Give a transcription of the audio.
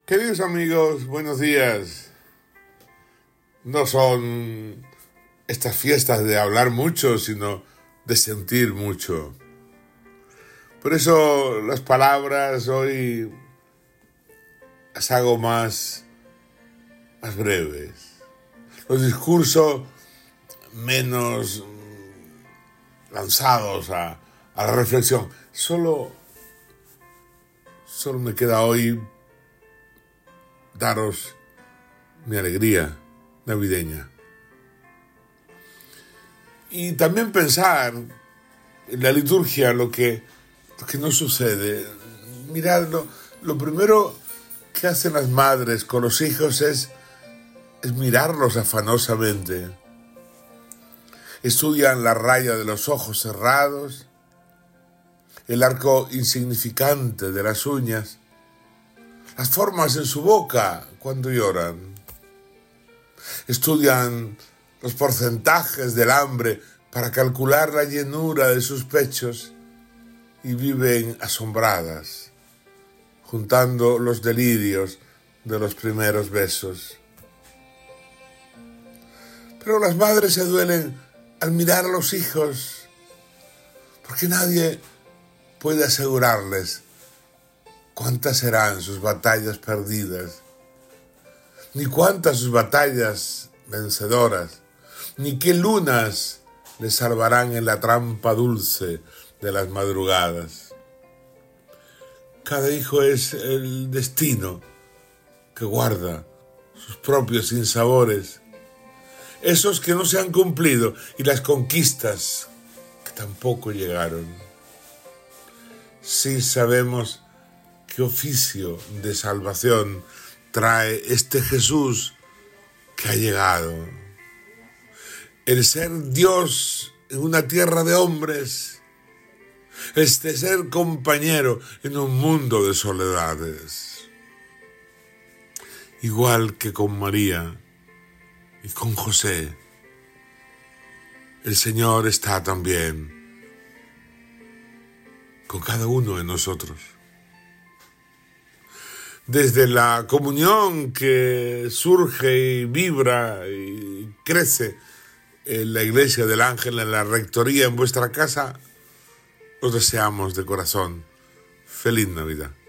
Queridos amigos, buenos días. No son estas fiestas de hablar mucho, sino de sentir mucho. Por eso las palabras hoy las hago más breves. Los discursos menos lanzados a la reflexión. Solo me queda hoy daros mi alegría navideña. Y también pensar en la liturgia lo que no sucede. Mirad, lo primero que hacen las madres con los hijos es mirarlos afanosamente. Estudian la raya de los ojos cerrados, el arco insignificante de las uñas, las formas en su boca cuando lloran. Estudian los porcentajes del hambre para calcular la llenura de sus pechos y viven asombradas, juntando los delirios de los primeros besos. Pero las madres se duelen al mirar a los hijos, porque nadie puede asegurarles cuántas serán sus batallas perdidas, ni cuántas sus batallas vencedoras, ni qué lunas les salvarán en la trampa dulce de las madrugadas. Cada hijo es el destino que guarda sus propios sinsabores, esos que no se han cumplido y las conquistas que tampoco llegaron. Sí sabemos qué oficio de salvación trae este Jesús que ha llegado. El ser Dios en una tierra de hombres, este ser compañero en un mundo de soledades. Igual que con María y con José, el Señor está también con cada uno de nosotros. Desde la comunión que surge y vibra y crece en la Iglesia del Ángel, en la rectoría en vuestra casa, os deseamos de corazón feliz Navidad.